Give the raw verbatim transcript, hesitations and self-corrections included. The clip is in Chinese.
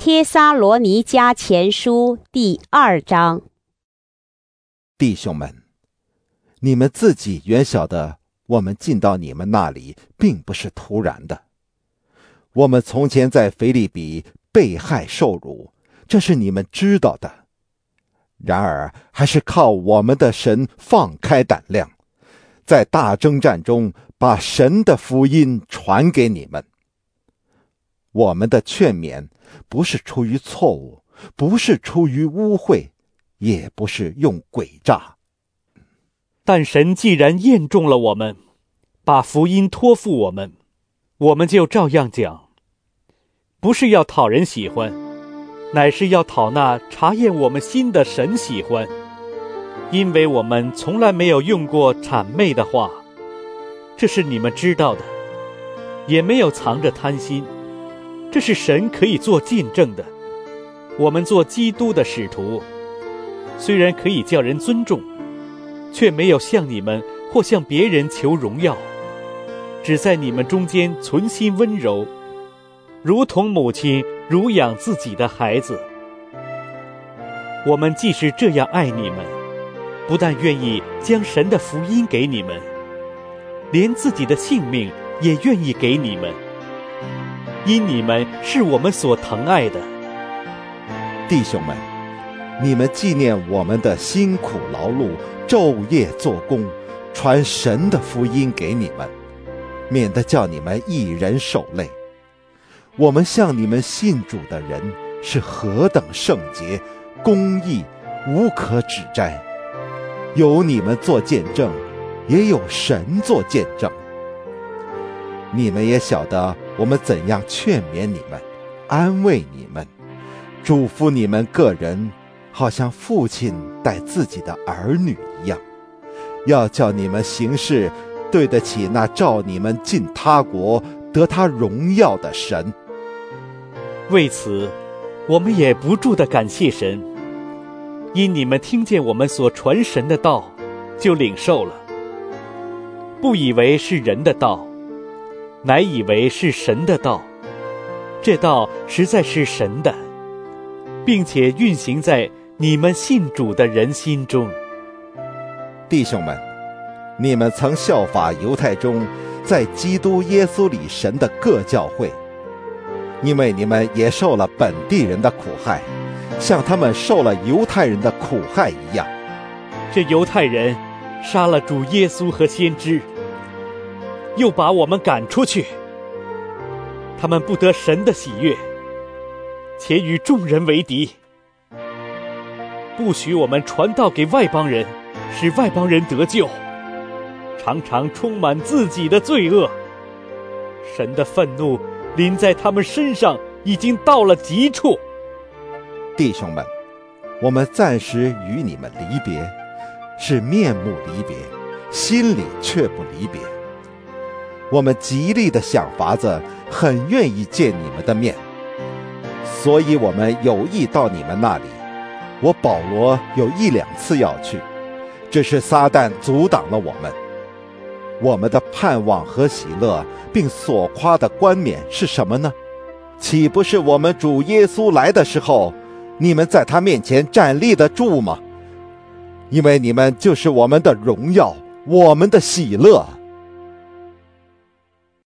帖撒罗尼迦前书第二章。 弟兄们，你们自己原晓得，我们进到你们那里并不是突然的。我们从前在腓立比被害受辱，这是你们知道的。然而还是靠我们的神放开胆量，在大征战中把神的福音传给你们。我们的劝勉不是出于错误，不是出于污秽，也不是用诡诈。 但神既然验中了我们，把福音托付我们，我们就照样讲，不是要讨人喜欢，乃是要讨那查验我们心的神喜欢。因为我们从来没有用过谄媚的话，这是你们知道的，也没有藏着贪心，这是神可以做见证的。我们做基督的使徒，虽然可以叫人尊重，却没有向你们或向别人求荣耀，只在你们中间存心温柔，如同母亲乳养自己的孩子。我们既是这样爱你们，不但愿意将神的福音给你们，连自己的性命也愿意给你们，因你们是我们所疼爱的。 弟兄们，你们纪念我们的辛苦劳碌，昼夜做工，传神的福音给你们，免得叫你们一人受累。我们向你们信主的人是何等圣洁、公义，无可指摘。有你们做见证，也有神做见证。你们也晓得我们怎样劝勉你们，安慰你们，嘱咐你们个人，好像父亲待自己的儿女一样，要叫你们行事对得起那召你们进他国得他荣耀的神。 为此，我们也不住地感谢神，因你们听见我们所传神的道，就领受了，不以为是人的道，乃以为是神的道。这道实在是神的，并且运行在你们信主的人心中。 弟兄们，你们曾效法犹太中在基督耶稣里神的各教会，因为你们也受了本地人的苦害，像他们受了犹太人的苦害一样。 这犹太人杀了主耶稣和先知，又把我们赶出去，他们不得神的喜悦，且与众人为敌，不许我们传道给外邦人，使外邦人得救，常常充满自己的罪恶。神的愤怒临在他们身上，已经到了极处。 弟兄们，我们暂时与你们离别，是面目离别，心里却不离别。我们极力的想法子，很愿意见你们的面，所以我们有意到你们那里。我保罗有一两次要去，只是撒旦阻挡了我们。我们的盼望和喜乐，并所夸的冠冕是什么呢？岂不是我们主耶稣来的时候，你们在他面前站立得住吗？因为你们就是我们的荣耀，我们的喜乐。